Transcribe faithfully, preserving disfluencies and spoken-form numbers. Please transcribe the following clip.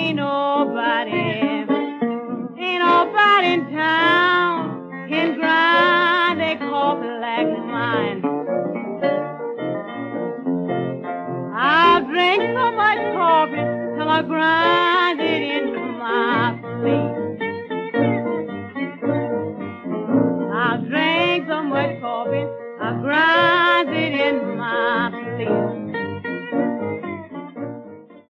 Ain't nobody, ain't nobody in town can grind a coffee like mine. I'll drink so much coffee till I grind it into my sleep. I'll drink so much coffee, I'll grind